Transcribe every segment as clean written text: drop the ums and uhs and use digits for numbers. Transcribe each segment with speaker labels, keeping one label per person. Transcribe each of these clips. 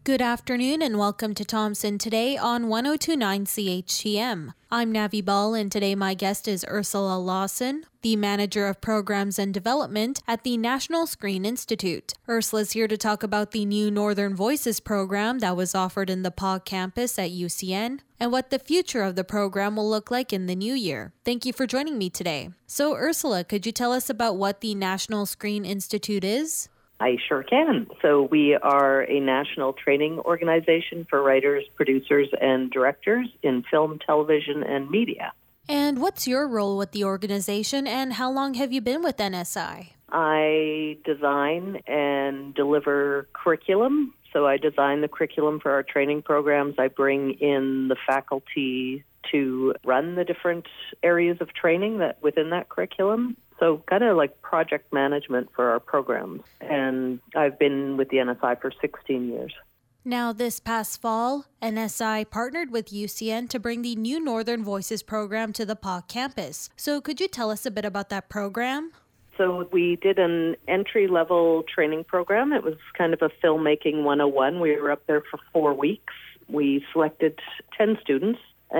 Speaker 1: Good afternoon and welcome to Thompson Today on 1029 CHTM. I'm Navi Ball and today my guest is Ursula Lawson, the Manager of Programs and Development at the National Screen Institute. Ursula's here to talk about the new Northern Voices program that was offered in the PA campus at UCN and what the future of the program will look like in the new year. Thank you for joining me today. So Ursula, could you tell us about what the National Screen Institute is?
Speaker 2: I sure can. So we are a national training organization for writers, producers, and directors in film, television, and media.
Speaker 1: And what's your role with the organization and how long have you been with NSI?
Speaker 2: I design and deliver curriculum. So I design the curriculum for our training programs. I bring in the faculty to run the different areas of training that within that curriculum. So kind of like project management for our programs. And I've been with the NSI for 16 years.
Speaker 1: Now, this past fall, NSI partnered with UCN to bring the new Northern Voices program to the PA campus. So could you tell us a bit about that program?
Speaker 2: So we did an entry-level training program. It was kind of a filmmaking 101. We were up there for 4 weeks. We selected 10 students.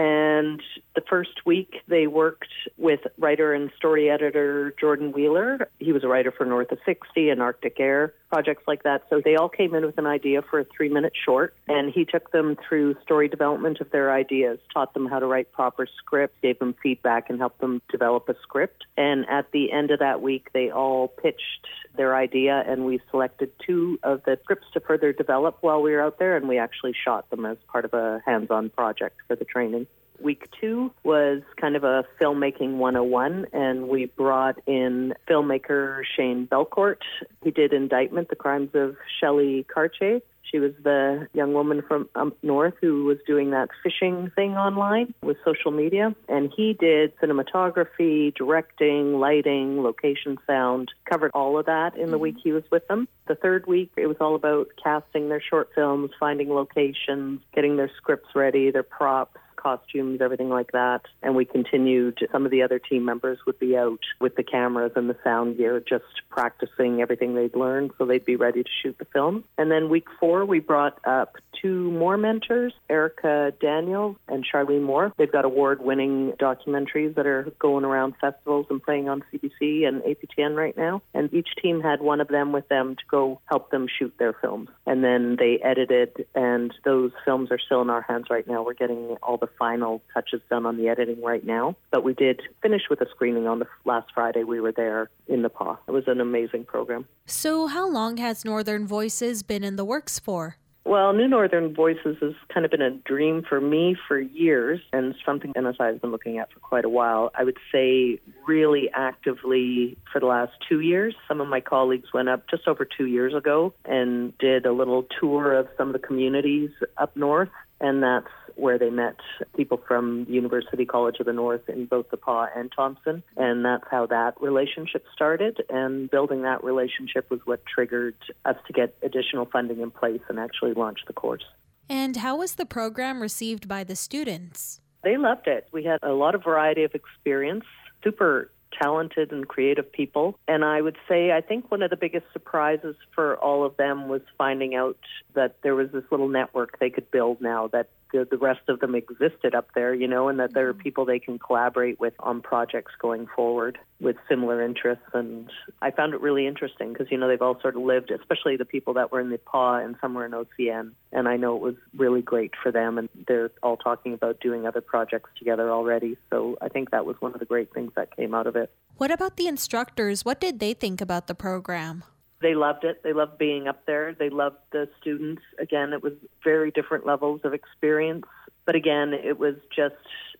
Speaker 2: And the first week, they worked with writer and story editor Jordan Wheeler. He was a writer for North of 60 and Arctic Air, projects like that. So they all came in with an idea for a 3-minute short, and he took them through story development of their ideas, taught them how to write proper scripts, gave them feedback, and helped them develop a script. And at the end of that week, they all pitched their idea, and we selected 2 of the scripts to further develop while we were out there, and we actually shot them as part of a hands-on project for the training. Week 2 was kind of a filmmaking 101, and we brought in filmmaker Shane Belcourt. He did Indictment, The Crimes of Shelley Cartier. She was the young woman from up north who was doing that fishing thing online with social media. And he did cinematography, directing, lighting, location sound, covered all of that in the week he was with them. The third week, it was all about casting their short films, finding locations, getting their scripts ready, their props, costumes, everything like that. And we continued. Some of the other team members would be out with the cameras and the sound gear, just practicing everything they'd learned so they'd be ready to shoot the film. And then week 4, we brought up 2 more mentors, Erica Daniels and Charlene Moore. They've got award-winning documentaries that are going around festivals and playing on CBC and APTN right now. And each team had one of them with them to go help them shoot their films. And then they edited, and those films are still in our hands right now. We're getting all the final touches done on the editing right now. But we did finish with a screening on the last Friday. We were there in the PA. It was an amazing program.
Speaker 1: So how long has Northern Voices been in the works for?
Speaker 2: Well, New Northern Voices has kind of been a dream for me for years, and something NSI has been looking at for quite a while. I would say really actively for the last 2 years. Some of my colleagues went up just over 2 years ago and did a little tour of some of the communities up north, and that's where they met people from the University College of the North in both the PA and Thompson. And that's how that relationship started. And building that relationship was what triggered us to get additional funding in place and actually launch the course.
Speaker 1: And how was the program received by the students?
Speaker 2: They loved it. We had a lot of variety of experience, super talented and creative people. And I would say, I think one of the biggest surprises for all of them was finding out that there was this little network they could build now, that the rest of them existed up there, and that there are people they can collaborate with on projects going forward with similar interests. And I found it really interesting because, they've all sort of lived, especially the people that were in the PA and some were in OCN. And I know it was really great for them, and they're all talking about doing other projects together already. So I think that was one of the great things that came out of it.
Speaker 1: What about the instructors? What did they think about the program?
Speaker 2: They loved it. They loved being up there. They loved the students. Again, it was very different levels of experience. But again, it was just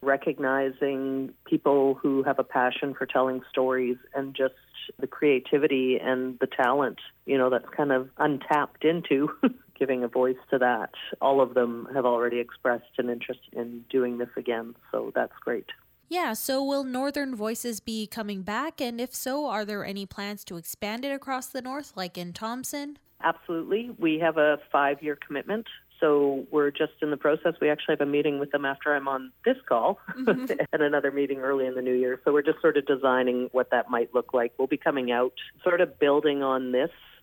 Speaker 2: recognizing people who have a passion for telling stories and just the creativity and the talent, that's kind of untapped into, giving a voice to that. All of them have already expressed an interest in doing this again. So that's great.
Speaker 1: Yeah, so will Northern Voices be coming back? And if so, are there any plans to expand it across the north, like in Thompson?
Speaker 2: Absolutely. We have a 5-year commitment. So we're just in the process. We actually have a meeting with them after I'm on this call and another meeting early in the new year. So we're just sort of designing what that might look like. We'll be coming out, sort of building on this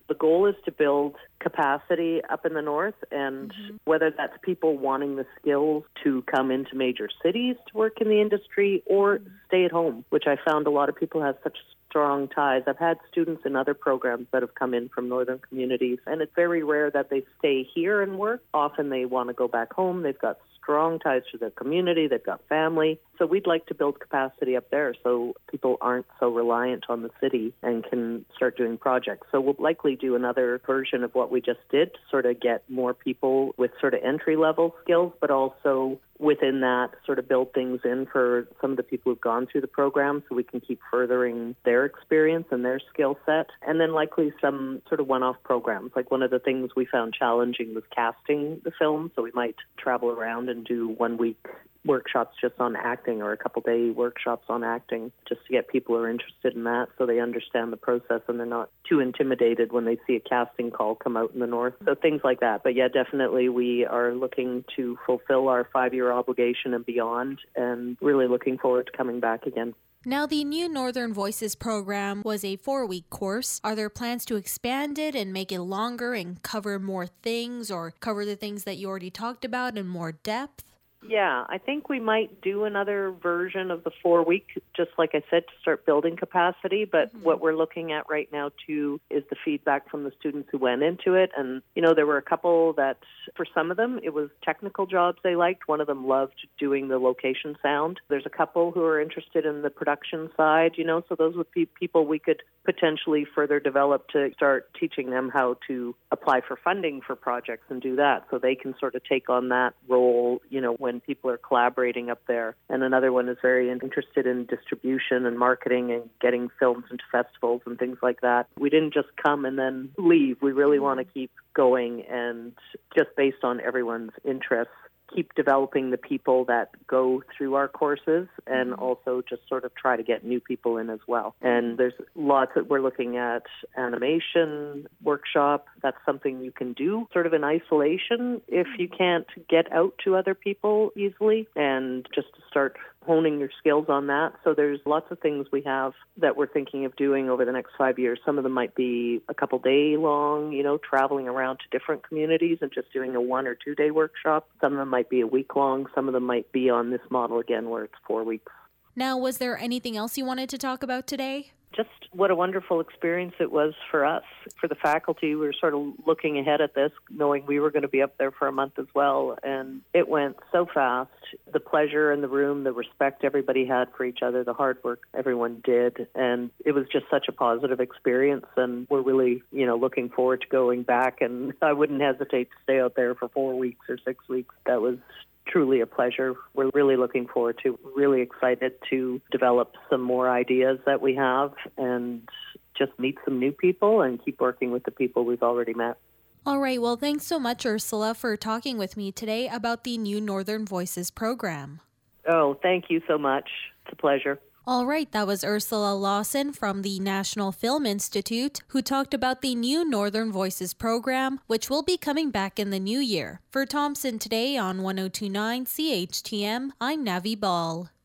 Speaker 2: The goal is to build capacity up in the north, and whether that's people wanting the skills to come into major cities to work in the industry or stay at home, which I found a lot of people have such strong ties. I've had students in other programs that have come in from northern communities, and it's very rare that they stay here and work. Often they want to go back home. They've got strong ties to their community. They've got family. So we'd like to build capacity up there so people aren't so reliant on the city and can start doing projects. So we'll likely do another version of what we just did to sort of get more people with sort of entry-level skills, but also within that sort of build things in for some of the people who've gone through the program so we can keep furthering their experience and their skill set. And then likely some sort of one-off programs. Like one of the things we found challenging was casting the film, so we might travel around and do 1 week workshops just on acting or a couple-day workshops on acting just to get people who are interested in that so they understand the process and they're not too intimidated when they see a casting call come out in the north. So things like that. But yeah, definitely we are looking to fulfill our 5-year obligation and beyond, and really looking forward to coming back again.
Speaker 1: Now, the new Northern Voices program was a 4-week course. Are there plans to expand it and make it longer and cover more things, or cover the things that you already talked about in more depth?
Speaker 2: Yeah, I think we might do another version of the 4-week, just like I said, to start building capacity. But what we're looking at right now, too, is the feedback from the students who went into it. And, you know, there were a couple that, for some of them, it was technical jobs they liked. One of them loved doing the location sound. There's a couple who are interested in the production side, you know, so those would be people we could potentially further develop to start teaching them how to apply for funding for projects and do that so they can sort of take on that role, you know, when people are collaborating up there. And another one is very interested in distribution and marketing and getting films into festivals and things like that. We didn't just come and then leave. We really want to keep going, and just based on everyone's interests, keep developing the people that go through our courses, and also just sort of try to get new people in as well. And there's lots that we're looking at. Animation workshop, that's something you can do sort of in isolation if you can't get out to other people easily, and just to start honing your skills on that. So there's lots of things we have that we're thinking of doing over the next 5 years. Some of them might be a couple day long, you know, traveling around to different communities and just doing a 1 or 2 day workshop. Some of them might be a week long. Some of them might be on this model again where it's 4 weeks.
Speaker 1: Now, was there anything else you wanted to talk about today?
Speaker 2: Just what a wonderful experience it was for us. For the faculty, we were sort of looking ahead at this, knowing we were going to be up there for a month as well. And it went so fast. The pleasure in the room, the respect everybody had for each other, the hard work everyone did. And it was just such a positive experience. And we're really, you know, looking forward to going back. And I wouldn't hesitate to stay out there for 4 weeks or 6 weeks. That was truly a pleasure. We're really looking forward to, really excited to develop some more ideas that we have and just meet some new people and keep working with the people we've already met.
Speaker 1: All right. Well, thanks so much, Ursula, for talking with me today about the new Northern Voices program.
Speaker 2: Oh, thank you so much. It's a pleasure.
Speaker 1: All right, that was Ursula Lawson from the National Film Institute, who talked about the new Northern Voices program, which will be coming back in the new year. For Thompson Today on 1029 CHTM, I'm Navi Ball.